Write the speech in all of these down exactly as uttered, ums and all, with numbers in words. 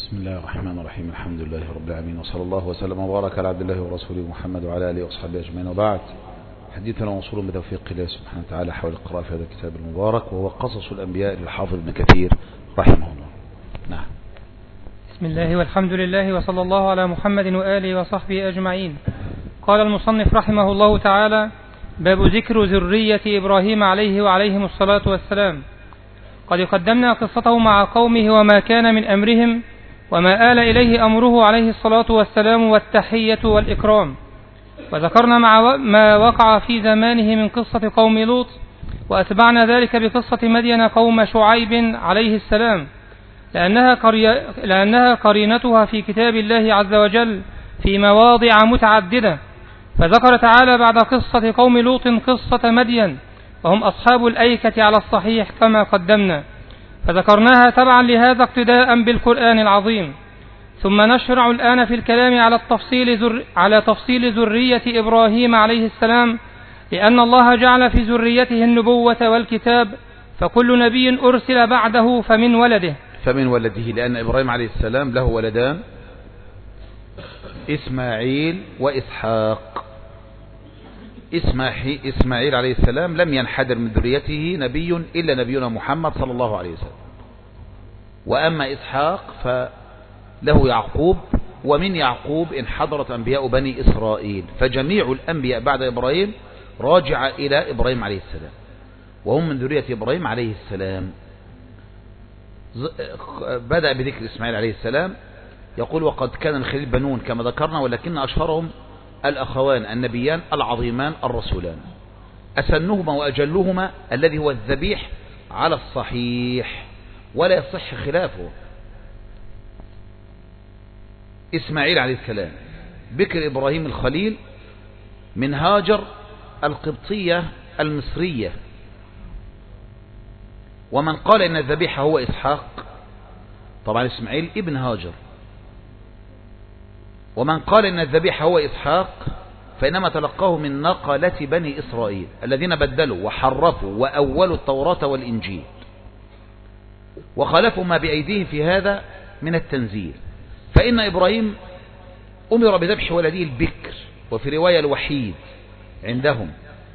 بسم الله الرحمن الرحيم. الحمد لله رب العالمين، وصلى الله وسلم وبارك على عبد الله ورسوله محمد وعلى آله وأصحابه أجمعين، وبعد. حديثنا موصول بتوفيق الله سبحانه وتعالى حول القراءة في هذا الكتاب المبارك، وهو قصص الأنبياء للحافظ ابن كثير رحمه الله. نعم. بسم الله والحمد لله وصلى الله على محمد وآله وصحبه أجمعين. قال المصنف رحمه الله تعالى: باب ذكر ذرية إبراهيم عليه وعليهم الصلاة والسلام. قد قدمنا قصته مع قومه وما كان من أمرهم وما آل إليه أمره عليه الصلاة والسلام والتحية والإكرام، وذكرنا مع ما وقع في زمانه من قصة قوم لوط، وأتبعنا ذلك بقصة مدين قوم شعيب عليه السلام، لأنها, قري... لأنها قرينتها في كتاب الله عز وجل في مواضع متعددة. فذكر تعالى بعد قصة قوم لوط قصة مدين، وهم أصحاب الأيكة على الصحيح كما قدمنا، فذكرناها تبعا لهذا اقتداء بالقرآن العظيم. ثم نشرع الآن في الكلام على التفصيل ذر... على تفصيل ذرية إبراهيم عليه السلام، لأن الله جعل في ذريته النبوة والكتاب، فكل نبي أرسل بعده فمن ولده فمن ولده لأن إبراهيم عليه السلام له ولدان، إسماعيل وإسحاق. إسماعيل عليه السلام لم ينحدر من ذريته نبي إلا نبينا محمد صلى الله عليه وسلم، وأما إسحاق فله يعقوب، ومن يعقوب انحدرت أنبياء بني إسرائيل، فجميع الأنبياء بعد إبراهيم راجع إلى إبراهيم عليه السلام، وهم من ذرية إبراهيم عليه السلام. بدأ بذكر إسماعيل عليه السلام، يقول: وقد كان الخليل بنون كما ذكرنا، ولكن أشهرهم الأخوان النبيان العظيمان الرسولان، أسنهما وأجلهما الذي هو الذبيح على الصحيح ولا يصح خلافه. إسماعيل عليه السلام بكر إبراهيم الخليل من هاجر القبطية المصرية، ومن قال إن الذبيح هو إسحاق، طبعا إسماعيل ابن هاجر، ومن قال إن الذبيح هو إسحاق فإنما تلقاه من نقلة بني إسرائيل الذين بدلوا وحرفوا وأولوا التوراة والإنجيل، وخالفوا ما بأيديهم في هذا من التنزيل. فإن إبراهيم أمر بذبح ولده البكر، وفي رواية الوحيد عندهم،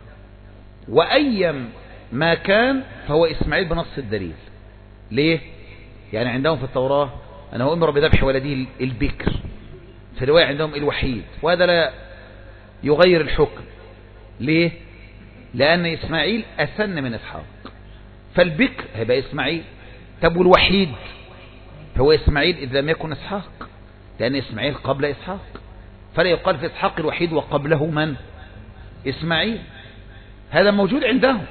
وأيم ما كان فهو إسماعيل بنص الدليل. ليه؟ يعني عندهم في التوراة أنه أمر بذبح ولده البكر، في رواية عندهم الوحيد، وهذا لا يغير الحكم. ليه؟ لأن إسماعيل أسن من إسحاق، فالبكر هيبقى إسماعيل. طب والوحيد هو إسماعيل إذ لم يكن إسحاق، لأن إسماعيل قبل إسحاق، فلا يقال في إسحاق الوحيد وقبله من؟ إسماعيل. هذا موجود عندهم.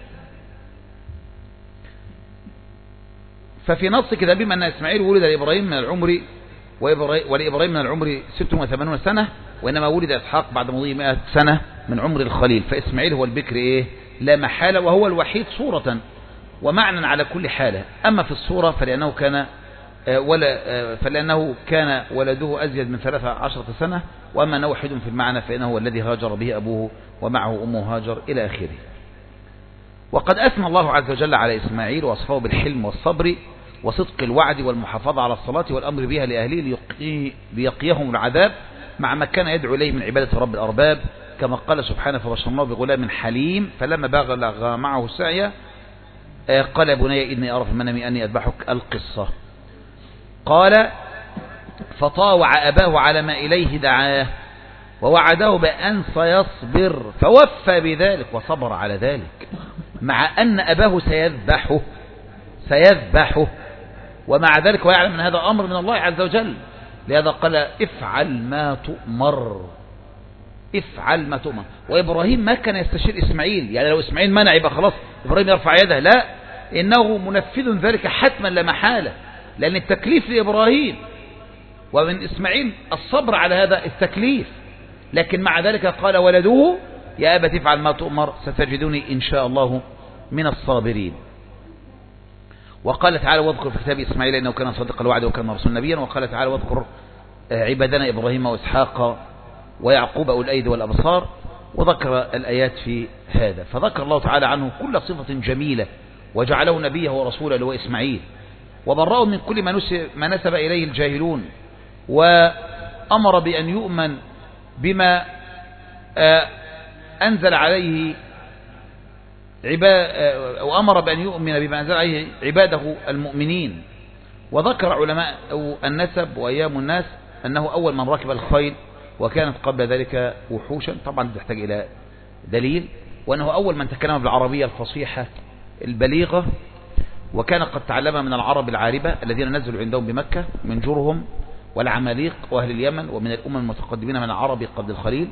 ففي نص كتابهم أن إسماعيل ولد لإبراهيم من العمر ولإبراهيم من العمر ست وثمانون سنة، وإنما ولد إسحاق بعد مضي مئة سنة من عمر الخليل، فإسماعيل هو البكر إيه؟ لا محالة، وهو الوحيد صورة ومعنى على كل حالة. أما في الصورة فلأنه كان ولا فلأنه كان ولده أزيد من ثلاثة عشرة سنة، وأما أنه وحيد في المعنى فإنه هو الذي هاجر به أبوه ومعه أمه هاجر إلى آخره. وقد أثنى الله عز وجل على إسماعيل ووصفه بالحلم والصبر وصدق الوعد والمحافظة على الصلاة والأمر بها لأهله ليقيهم العذاب، مع ما كان يدعو إليه من عبادة رب الأرباب، كما قال سبحانه: فبشرناه بغلام حليم فلما بلغ معه السعي قال: يا بني إني أرى في المنام أني أذبحك. القصة. قال: فطاوع أباه على ما إليه دعاه، ووعده بأن سيصبر فوفى بذلك وصبر على ذلك، مع أن أباه سيذبحه سيذبحه ومع ذلك ويعلم أن هذا أمر من الله عز وجل. لهذا قال: افعل ما تؤمر، افعل ما تؤمر. وإبراهيم ما كان يستشير إسماعيل، يعني لو إسماعيل منع يبقى خلاص إبراهيم يرفع يده، لا، إنه منفذ ذلك حتما لا محالة، لأن التكليف لإبراهيم، ومن إسماعيل الصبر على هذا التكليف. لكن مع ذلك قال ولده: يا أبت افعل ما تؤمر ستجدني إن شاء الله من الصابرين. وقال تعالى: واذكر في كتاب إسماعيل إنه كان صادق الوعد وكان رسول نبيا. وقال تعالى: واذكر عبادنا إبراهيم وإسحاق ويعقوب أولي الأيدي والأبصار. وذكر الآيات في هذا، فذكر الله تعالى عنه كل صفة جميلة وجعله نبيه ورسوله اللي هو إسماعيل، وبرأوا من كل ما نسب إليه الجاهلون، وأمر بأن يؤمن بما أنزل عليه وأمر بأن يؤمن بما أنزل عليه عباده المؤمنين. وذكر علماء النسب وأيام الناس أنه أول من ركب الخيل، وكانت قبل ذلك وحوشا، طبعا تحتاج إلى دليل، وأنه أول من تكلم بالعربية الفصيحة البليغة، وكان قد تعلم من العرب العاربة الذين نزلوا عندهم بمكة من جرهم والعماليق وأهل اليمن، ومن الأمم المتقدمين من العرب قبل الخليل.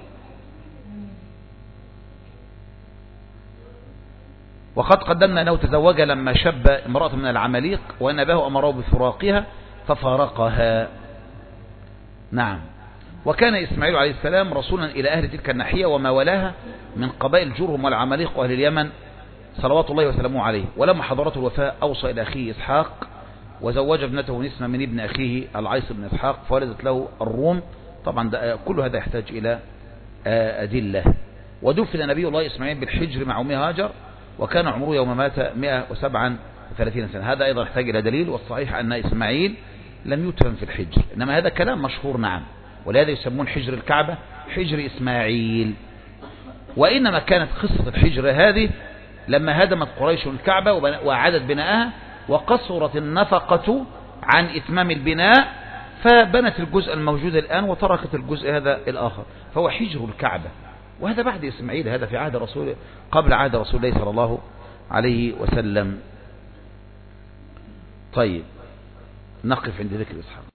وقد قدمنا أنه تزوج لما شب امرأة من العماليق، وأن أباه أمره بفراقها ففارقها. نعم. وكان إسماعيل عليه السلام رسولا إلى أهل تلك الناحية وما ولاها من قبائل جرهم والعماليق وأهل اليمن صلوات الله وسلامه عليه. ولما حضرته الوفاة أوصى إلى أخيه إسحاق، وزوج ابنته نسمة من ابن أخيه العيص بن إسحاق، فولدت له الروم. طبعا كل هذا يحتاج إلى أدلة. ودفن نبي الله إسماعيل بالحجر مع أمه هاجر، وكان عمره يوم مات مئة وسبعة وثلاثين سنة. هذا أيضا يحتاج إلى دليل، والصحيح أن إسماعيل لم يدفن في الحجر، إنما هذا كلام مشهور. نعم. ولهذا يسمون حجر الكعبة حجر إسماعيل. وإنما كانت قصة الحجر هذه لما هدمت قريش الكعبة وأعادت بناءها، وقصرت النفقة عن إتمام البناء، فبنت الجزء الموجود الآن وتركت الجزء هذا الآخر، فهو حجر الكعبة. وهذا بعد إسماعيل، هذا في عهد رسول قبل عهد رسول الله صلى الله عليه وسلم. طيب نقف عند ذكر إسحاق.